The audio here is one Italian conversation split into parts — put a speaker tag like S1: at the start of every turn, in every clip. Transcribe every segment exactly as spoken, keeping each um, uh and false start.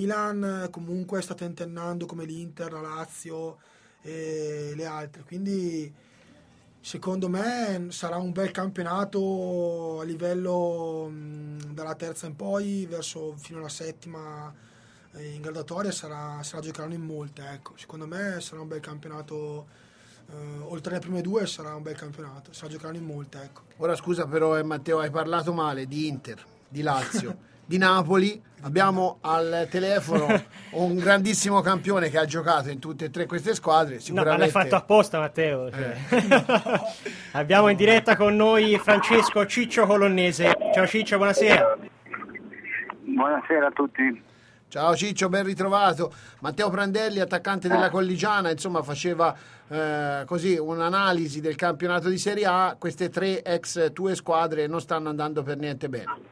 S1: Milan comunque sta tentennando come l'Inter, la Lazio e le altre, quindi secondo me sarà un bel campionato a livello mh, dalla terza in poi verso fino alla settima eh, in graduatoria sarà, sarà giocheranno in molte, ecco. Secondo me sarà un bel campionato, eh, oltre alle prime due sarà un bel campionato, sarà giocheranno in molte, ecco.
S2: Ora scusa però eh, Matteo, hai parlato male di Inter, di Lazio, di Napoli. Abbiamo al telefono un grandissimo campione che ha giocato in tutte e tre queste squadre. Sicuramente...
S3: No, ma l'hai fatto apposta, Matteo. Cioè. Eh. Abbiamo in diretta con noi Francesco Ciccio Colonnese. Ciao Ciccio, buonasera.
S4: Buonasera a tutti.
S2: Ciao Ciccio, ben ritrovato. Matteo Prandelli, attaccante della Colligiana, insomma faceva eh, così un'analisi del campionato di Serie A. Queste tre ex tue squadre non stanno andando per niente bene.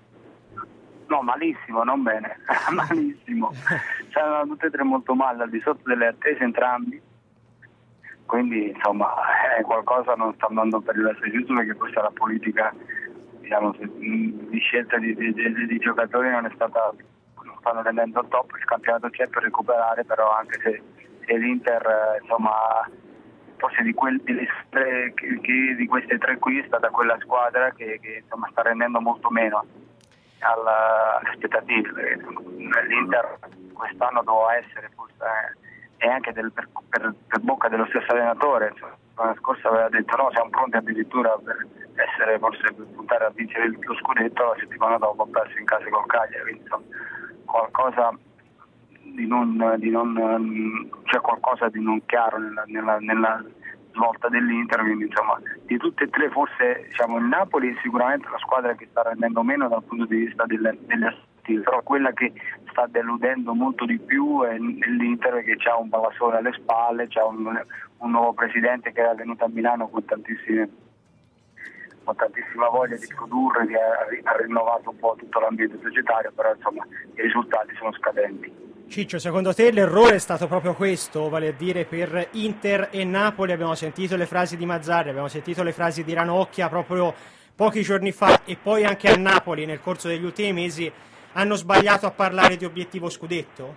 S4: No, malissimo, non bene, malissimo. Stanno tutte e tre molto male, al di sotto delle attese entrambi. Quindi insomma eh, qualcosa non sta andando per il verso giusto, perché questa è la politica, diciamo, di scelta di, di, di, di giocatori non è stata, non stanno rendendo il top. Il campionato c'è per recuperare, però anche se, se l'Inter eh, insomma forse di, quel, di, tre, che, che, di queste tre qui è stata quella squadra che, che insomma sta rendendo molto meno alla, alle aspettative, perché l'Inter quest'anno doveva essere forse eh, e anche del, per, per, per bocca dello stesso allenatore, cioè, l'anno scorso aveva detto no, siamo pronti addirittura per essere forse per puntare a vincere lo scudetto, la settimana dopo ha perso in casa col Cagliari, quindi insomma, qualcosa di non, di non c'è qualcosa di non chiaro nella, nella, nella svolta dell'Inter, quindi insomma di tutte e tre forse diciamo il Napoli è sicuramente la squadra che sta rendendo meno dal punto di vista delle, delle aspettative, però quella che sta deludendo molto di più è l'Inter, che ha un Palazzone alle spalle, c'ha un, un nuovo presidente che è venuto a Milano con tantissime con tantissima voglia di produrre, che ha, ha rinnovato un po' tutto l'ambiente societario, però insomma i risultati sono scadenti.
S3: Ciccio, secondo te l'errore è stato proprio questo, vale a dire per Inter e Napoli? Abbiamo sentito le frasi di Mazzarri, abbiamo sentito le frasi di Ranocchia proprio pochi giorni fa, e poi anche a Napoli nel corso degli ultimi mesi hanno sbagliato a parlare di obiettivo scudetto?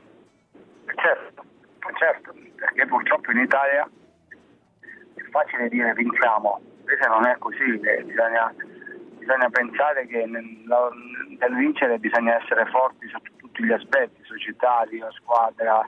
S4: Certo, certo, perché purtroppo in Italia è facile dire vinciamo, invece non è così, bisogna, bisogna pensare che nel, nel vincere bisogna essere forti sotto tutti gli aspetti, societari, la squadra,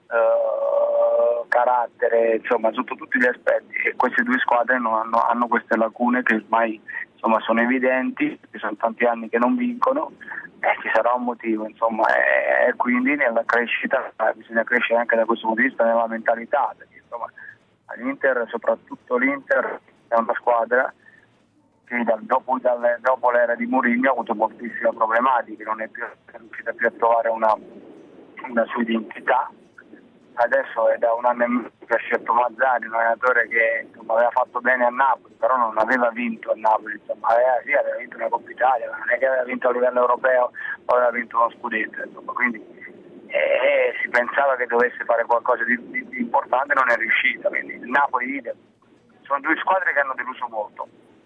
S4: eh, carattere, insomma sotto tutti gli aspetti, e queste due squadre non hanno, hanno queste lacune che ormai insomma sono evidenti, che sono tanti anni che non vincono, e ci sarà un motivo, insomma, e, e quindi nella crescita eh, bisogna crescere anche da questo punto di vista nella mentalità, perché insomma l'Inter, soprattutto l'Inter, è una squadra che dal, dopo, dal, dopo l'era di Mourinho ha avuto moltissime problematiche, non è più riuscita più a trovare una, una sua identità. Adesso è da un anno e mezzo che ha scelto Mazzarri, un allenatore che insomma, aveva fatto bene a Napoli, però non aveva vinto a Napoli, insomma, aveva, sì, aveva vinto una Coppa Italia, ma non è che aveva vinto a livello europeo o aveva vinto uno scudetto, insomma, quindi eh, si pensava che dovesse fare qualcosa di, di, di importante, non è riuscita, quindi il Napoli idem. Sono due squadre che hanno deluso molto.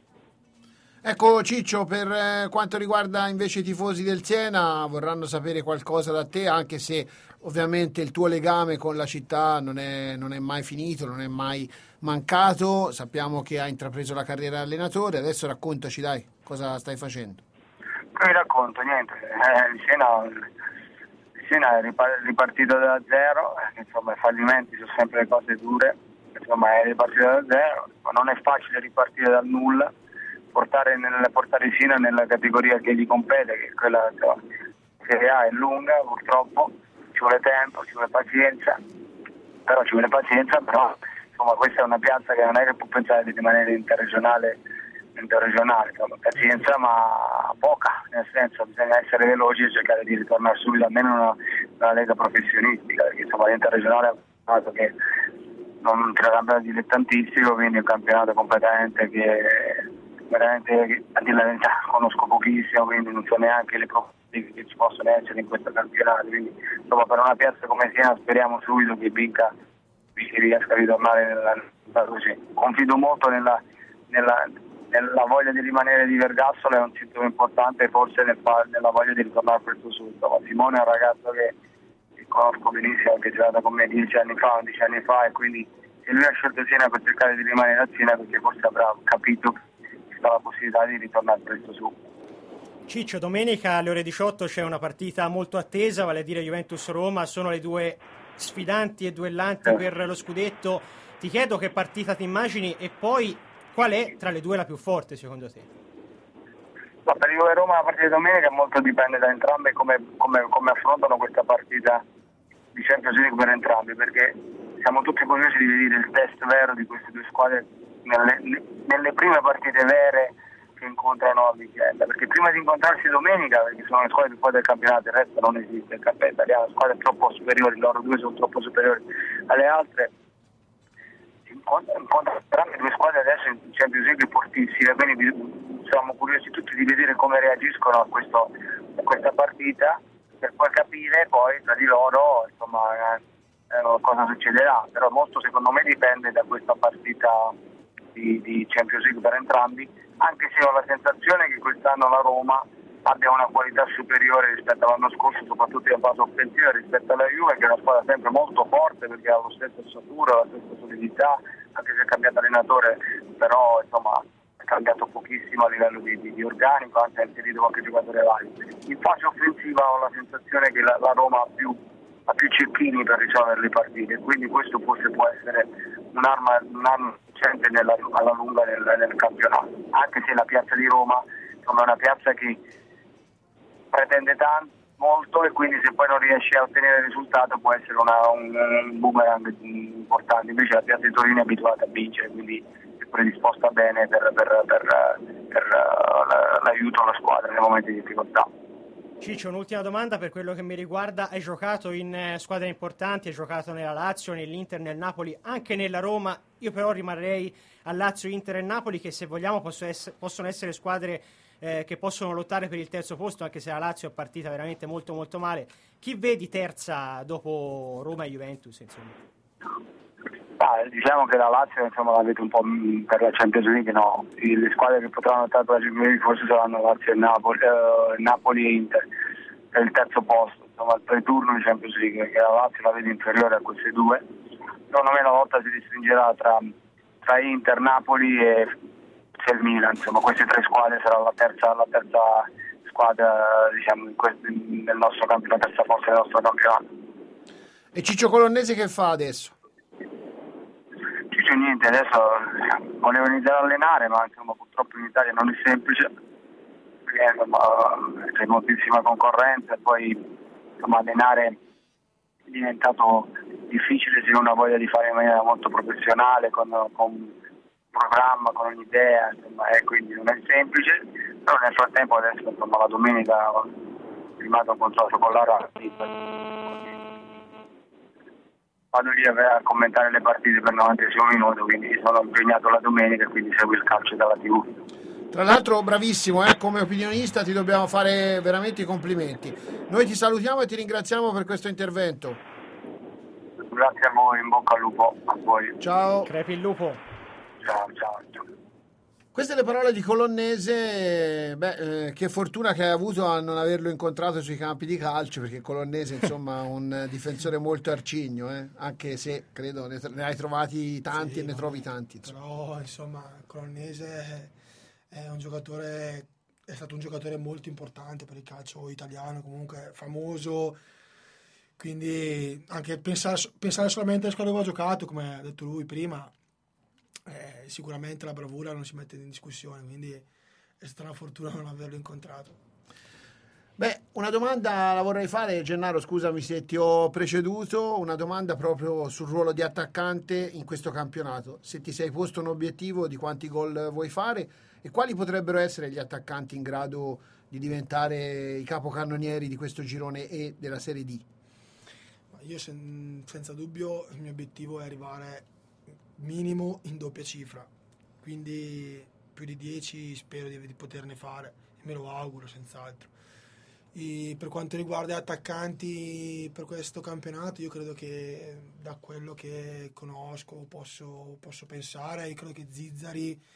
S2: Ecco Ciccio, per eh, quanto riguarda invece i tifosi del Siena, vorranno sapere qualcosa da te, anche se ovviamente il tuo legame con la città non è, non è mai finito, non è mai mancato. Sappiamo che hai intrapreso la carriera di allenatore, adesso raccontaci, dai, cosa stai facendo?
S4: Non vi racconto niente, eh, il Siena, il Siena è ripartito da zero, eh, insomma i fallimenti sono sempre le cose dure, insomma è ripartito da zero, ma non è facile ripartire dal nulla. Portare, nel, portare il Siena nella categoria che gli compete, che è quella insomma, Serie A, è lunga purtroppo, ci vuole tempo, ci vuole pazienza, però ci vuole pazienza, però insomma questa è una piazza che non è che può pensare di rimanere interregionale, interregionale, insomma, pazienza ma poca, nel senso bisogna essere veloci e cercare di ritornare subito almeno in una, una lega professionistica, perché insomma l'interregionale è un campionato che non è un campionato dilettantistico, quindi è un campionato completamente che veramente, a dire la verità, conosco pochissimo, quindi non so neanche le prospettive che ci possono essere in questo campionato, quindi insomma per una piazza come Siena speriamo subito che vinca, che riesca a ritornare nella, nella così. Confido molto nella, nella, nella voglia di rimanere di Vergassola è un sintomo importante, forse nel, nella voglia di ritornare presto subito. Ma Simone è un ragazzo che, che conosco benissimo, che è giocato con me dieci anni fa, undici anni fa, e quindi se lui ha scelto Siena per cercare di rimanere a Siena, perché forse avrà capito che c'è la possibilità di ritornare presto su.
S3: Ciccio, domenica alle ore diciotto c'è una partita molto attesa, vale a dire Juventus-Roma, sono le due sfidanti e duellanti
S4: Eh.
S3: per lo scudetto. Ti chiedo che partita ti immagini e poi qual è tra le due la più forte secondo te?
S4: Ma per Juve Roma la partita di domenica molto dipende da entrambi come, come, come affrontano questa partita di Champions League per entrambi, perché siamo tutti curiosi di vedere il test vero di queste due squadre nelle, nelle prime partite vere che incontrano a vicenda, perché prima di incontrarsi domenica, perché sono le squadre più forti del campionato, il resto non esiste, il campionato italiano, squadre troppo superiori, loro due sono troppo superiori alle altre, incontrano entrambe due squadre adesso in Champions League fortissime, quindi siamo curiosi tutti di vedere come reagiscono a, questo, a questa partita, per poi capire poi tra di loro insomma eh, cosa succederà, però molto secondo me dipende da questa partita di, di Champions League per entrambi, anche se ho la sensazione che quest'anno la Roma abbia una qualità superiore rispetto all'anno scorso, soprattutto in fase offensiva rispetto alla Juve, che è una squadra sempre molto forte perché ha lo stesso ossatura, la stessa solidità, anche se è cambiato allenatore, però insomma è cambiato pochissimo a livello di, di, di organico, anzi ha inserito qualche giocatore valido. In fase offensiva ho la sensazione che la, la Roma ha più, ha più cecchini per risolvere le partite, quindi questo forse può essere un'arma, un'arma vincente nella, alla lunga nel, nel campionato, anche se la piazza di Roma insomma, è una piazza che pretende tanto, molto, e quindi se poi non riesce a ottenere il risultato può essere una, un, un boomerang importante. Invece la piazza di Torino è abituata a vincere, quindi è predisposta bene per, per, per, per uh, l'aiuto alla squadra nei momenti di difficoltà.
S3: Ciccio, un'ultima domanda per quello che mi riguarda. Hai giocato in eh, squadre importanti, hai giocato nella Lazio, nell'Inter, nel Napoli, anche nella Roma. Io però rimarrei a Lazio, Inter e Napoli, che se vogliamo possono essere, possono essere squadre eh, che possono lottare per il terzo posto, anche se la Lazio è partita veramente molto molto male. Chi vedi terza dopo Roma e Juventus, insomma?
S4: Ah, diciamo che la Lazio insomma la vedo un po' per la Champions League, no, le squadre che potranno lottare per la Champions League forse saranno Lazio e Napoli, eh, Napoli e Inter per il terzo posto, insomma il pre-turno di Champions League, perché la Lazio la vedo inferiore a queste due. Secondo me la lotta si restringerà tra, tra Inter, Napoli e il Milan, insomma queste tre squadre saranno la terza, la terza squadra diciamo in questo, nel nostro campionato, la terza forza del nostro campionato.
S2: E Ciccio Colonnese che fa adesso?
S4: Ciccio niente, adesso volevo iniziare a allenare, ma insomma purtroppo in Italia non è semplice, perché insomma, c'è moltissima concorrenza e poi insomma allenare è diventato difficile se uno ha voglia di fare in maniera molto professionale, con, con un programma, con un'idea, insomma, e quindi non è semplice, però nel frattempo adesso insomma la domenica ho firmato un contratto con la Roma, vado lì a commentare le partite per novantesimo minuto, quindi sono impegnato la domenica e quindi seguo il calcio dalla tivù.
S2: Tra l'altro bravissimo, eh? Come opinionista ti dobbiamo fare veramente i complimenti. Noi ti salutiamo e ti ringraziamo per questo intervento.
S4: Grazie a voi, in bocca al lupo a voi.
S2: Ciao.
S3: Crepi il lupo.
S4: Ciao, ciao, ciao.
S2: Queste le parole di Colonnese. Beh, eh, che fortuna che hai avuto a non averlo incontrato sui campi di calcio, perché Colonnese insomma è un difensore molto arcigno, eh? Anche se credo ne, ne hai trovati tanti
S1: Sì,
S2: e ne
S1: no,
S2: trovi tanti insomma.
S1: Però insomma Colonnese è un giocatore, è stato un giocatore molto importante per il calcio italiano, comunque famoso, quindi anche pensare, pensare solamente alle squadre dove ha giocato, come ha detto lui prima, eh, sicuramente la bravura non si mette in discussione, quindi è stata una fortuna non averlo incontrato.
S2: Beh, una domanda la vorrei fare, Gennaro, scusami se ti ho preceduto, una domanda proprio sul ruolo di attaccante in questo campionato. Se ti sei posto un obiettivo di quanti gol vuoi fare e quali potrebbero essere gli attaccanti in grado di diventare i capocannonieri di questo girone E della Serie D?
S1: Io sen- senza dubbio il mio obiettivo è arrivare minimo in doppia cifra, quindi più di dieci spero di, di poterne fare, me lo auguro senz'altro. E per quanto riguarda gli attaccanti per questo campionato, io credo che da quello che conosco posso, posso pensare, io credo che Zizzari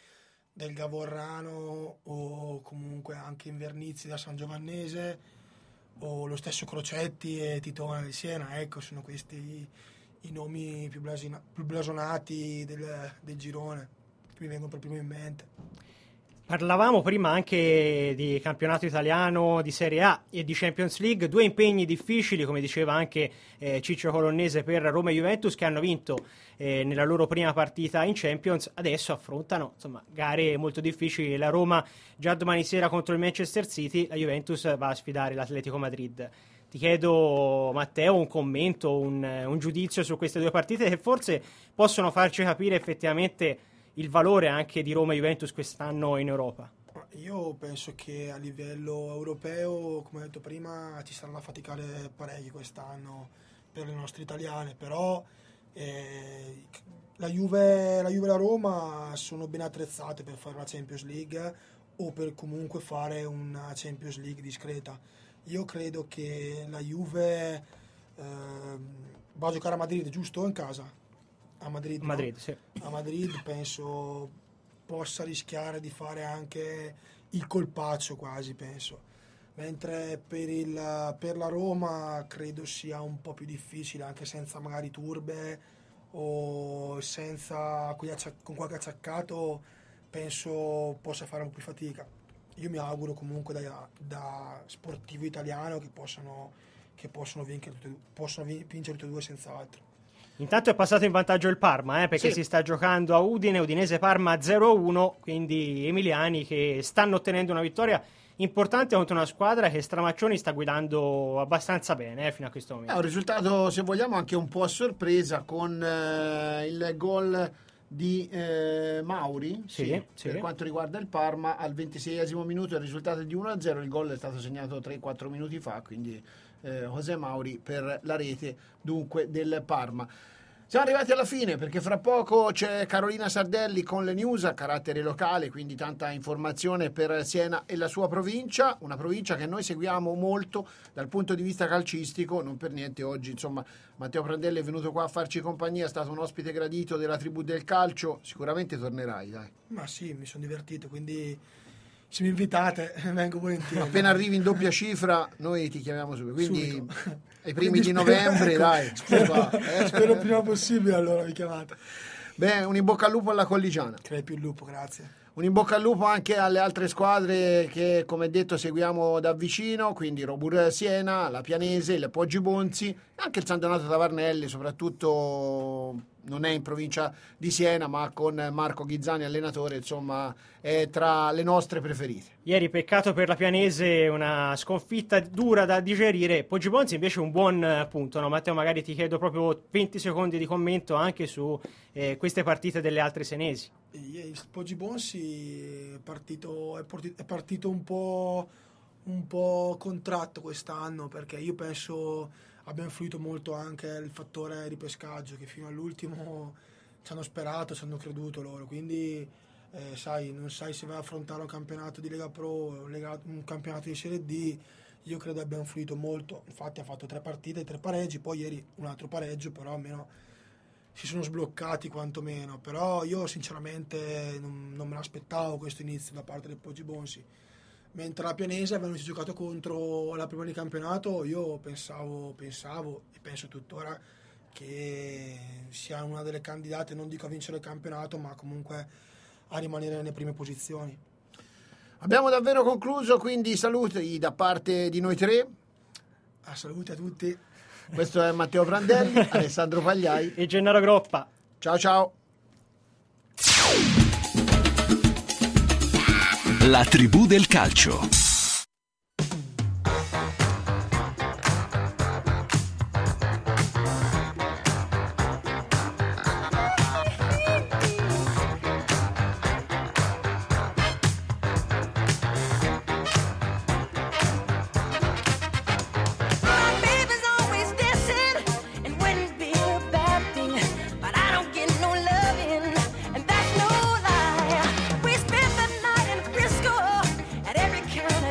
S1: del Gavorrano o comunque anche Invernizzi da San Giovannese o lo stesso Crocetti e Titone del Siena, ecco, sono questi i nomi più, blasina, più blasonati del, del girone che mi vengono per primo in mente.
S3: Parlavamo prima anche di campionato italiano, di Serie A e di Champions League, due impegni difficili, come diceva anche eh, Ciccio Colonnese, per Roma e Juventus, che hanno vinto eh, nella loro prima partita in Champions. Adesso affrontano insomma gare molto difficili. La Roma già domani sera contro il Manchester City, la Juventus va a sfidare l'Atletico Madrid. Ti chiedo, Matteo, un commento, un, un giudizio su queste due partite che forse possono farci capire effettivamente il valore anche di Roma e Juventus quest'anno in Europa.
S1: Io penso che a livello europeo, come ho detto prima, ci sarà da faticare parecchio quest'anno per le nostre italiane, però eh, la Juve, la Juve e la Roma sono ben attrezzate per fare una Champions League o per comunque fare una Champions League discreta. Io credo che la Juve eh, va a giocare a Madrid, giusto? O in casa? A Madrid,
S3: Madrid,
S1: no?
S3: sì.
S1: A Madrid penso possa rischiare di fare anche il colpaccio quasi, penso. Mentre per, il, per la Roma credo sia un po' più difficile, anche senza magari turbe o senza con qualche acciaccato, penso possa fare un po' più fatica. Io mi auguro comunque da, da sportivo italiano che possano, che possono vincere, possono vincere tutte e due senza altro.
S3: Intanto è passato in vantaggio il Parma, eh, perché
S2: sì.
S3: si sta giocando a Udine, Udinese-Parma zero a uno, quindi emiliani che stanno ottenendo una vittoria importante contro una squadra che Stramaccioni sta guidando abbastanza bene eh, fino a questo momento.
S2: È un risultato, se vogliamo, anche un po' a sorpresa, con eh, il gol di eh, Mauri
S3: sì,
S2: sì,
S3: sì.
S2: per quanto riguarda il Parma al ventiseiesimo minuto. Il risultato è di uno a zero, il gol è stato segnato tre quattro minuti fa, quindi eh, José Mauri per la rete dunque del Parma. Siamo arrivati alla fine, perché fra poco c'è Carolina Sardelli con le news a carattere locale, quindi tanta informazione per Siena e la sua provincia, una provincia che noi seguiamo molto dal punto di vista calcistico. Non per niente oggi, insomma, Matteo Prandelli è venuto qua a farci compagnia, è stato un ospite gradito della Tribù del Calcio. Sicuramente tornerai, dai.
S1: Ma sì, mi sono divertito, quindi se mi invitate vengo volentieri.
S2: Appena arrivi in doppia cifra noi ti chiamiamo subito, quindi
S1: Subito.
S2: ai primi
S1: Quindi
S2: di
S1: spero,
S2: novembre,
S1: ecco,
S2: dai.
S1: Spero,
S2: eh.
S1: spero il prima possibile, allora mi chiamate.
S2: Beh, un in bocca al lupo alla Colligiana.
S1: Crei più il lupo, grazie.
S2: Un in bocca al lupo anche alle altre squadre che, come detto, seguiamo da vicino, quindi Robur Siena, la Pianese, il Poggi Bonzi, anche il San Donato Tavarnelli, soprattutto non è in provincia di Siena, ma con Marco Ghizzani allenatore, insomma, è tra le nostre preferite.
S3: Ieri peccato per la Pianese, una sconfitta dura da digerire. Poggi Bonzi invece un buon punto, no? Matteo, magari ti chiedo proprio venti secondi di commento anche su eh, queste partite delle altre senesi.
S1: Il Poggi Bonzi è partito, è partito, è partito un po', un po' contratto quest'anno, perché io penso abbia influito molto anche il fattore ripescaggio, che fino all'ultimo ci hanno sperato, ci hanno creduto loro, quindi eh, sai, non sai se vai a affrontare un campionato di Lega Pro, un campionato di Serie D. Io credo abbia influito molto, infatti ha fatto tre partite, tre pareggi, poi ieri un altro pareggio, però almeno si sono sbloccati quantomeno. Però io sinceramente non, non me l'aspettavo questo inizio da parte del Poggi Bonzi. Mentre la Pianese avevano giocato contro la prima di campionato, io pensavo, pensavo e penso tuttora che sia una delle candidate, non dico a vincere il campionato, ma comunque a rimanere nelle prime posizioni.
S2: Abbiamo davvero concluso, quindi saluti da parte di noi tre.
S1: A salute a tutti.
S2: Questo è Matteo Prandelli, Alessandro Pagliai
S3: e Gennaro Groppa.
S2: Ciao ciao.
S5: La Tribù del Calcio.
S6: Kind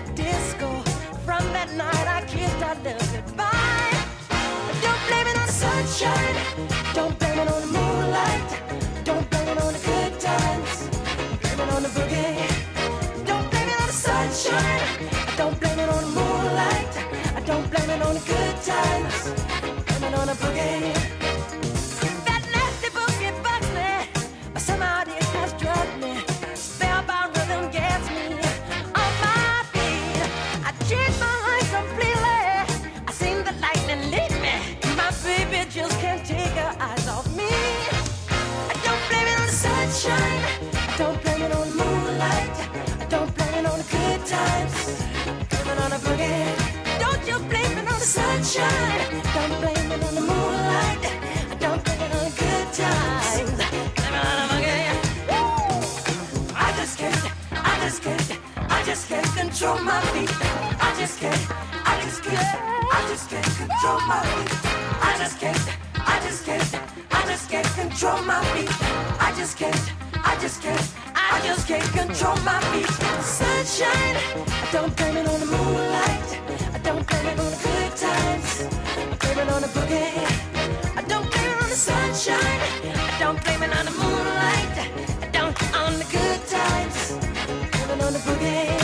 S6: sunshine. Don't blame it on the moonlight. Don't blame it on the good times. Blame it on the boogie. I just can't, I just can't, I just can't control my feet. I just can't, I just can't, I just can't control my feet. I just can't, I just can't, I just can't control my feet. I just can't, I just can't, I just can't control my feet. Sunshine, I don't blame it on the moonlight. I don't blame it on the good times. I blame it on the boogie. I don't blame it on the sunshine. I don't blame it on the moonlight. I don't on the good times. I blame it on the boogie.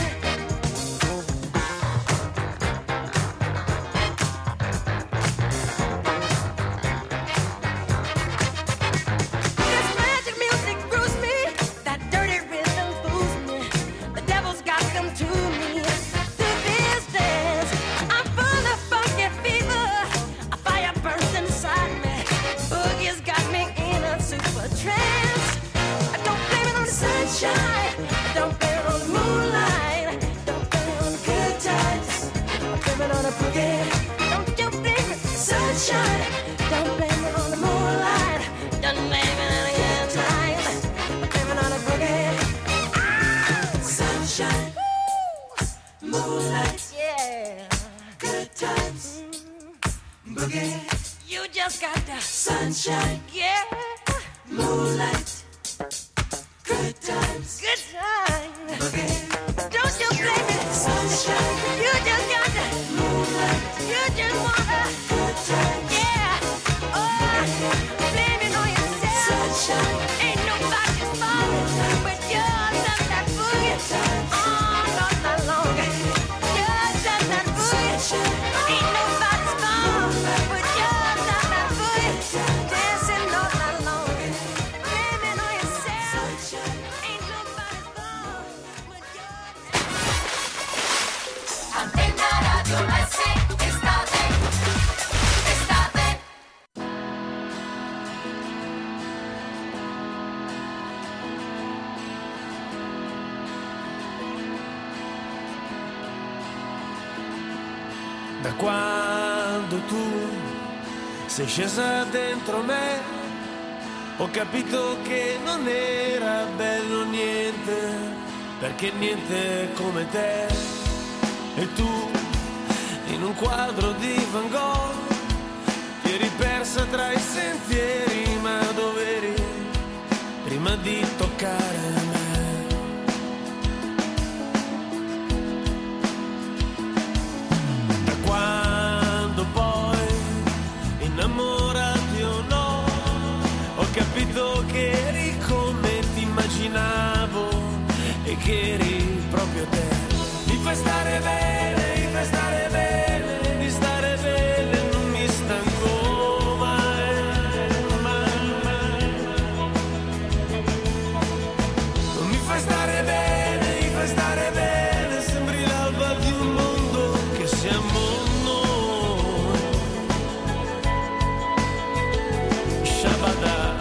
S6: Sunshine, yeah, moonlight, good times, good times, boogie. Don't you blame it, sunshine, you just got the moonlight, you just wanna, good times, yeah, oh, blame it on yourself, sunshine, ain't nobody's fault, but you're just that boogie, oh, not that long, you're just that boogie, sunshine, ain't nobody's fault, but you're just that boogie. Dancing all night long, blaming on yourself. Ain't nobody's fault but yours. Antena Radio S, estate, estate.
S7: Da quando tu sei scesa dentro me, ho capito che non era bello niente, perché niente come te. E tu, in un quadro di Van Gogh, ti eri persa tra i sentieri, ma dove eri prima di toccare me? Da quando poi, innamorati o no, ho capito che eri come ti immaginavo e che eri proprio te. Mi fai stare bene, mi fai stare bene, di stare bene non mi stanco mai, mai, mai. Non mi fai stare bene, mi fai stare bene, sembri l'alba di un mondo che siamo noi. Shabada.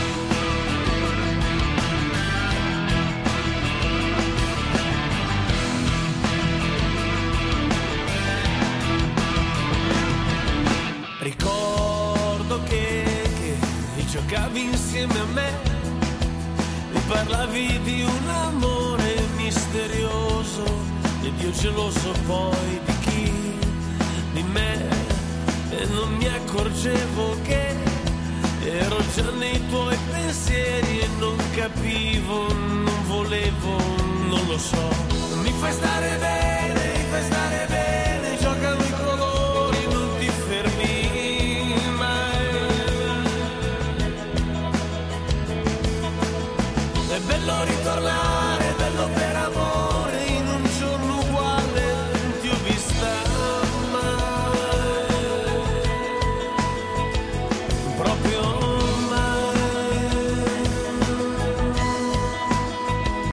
S7: Ricordo che, che giocavi insieme a me e parlavi di un amore misterioso ed io geloso poi di chi? Di me, e non mi accorgevo che ero già nei tuoi pensieri e non capivo, non volevo, non lo so. Non mi fai stare bene, mi fai stare bene.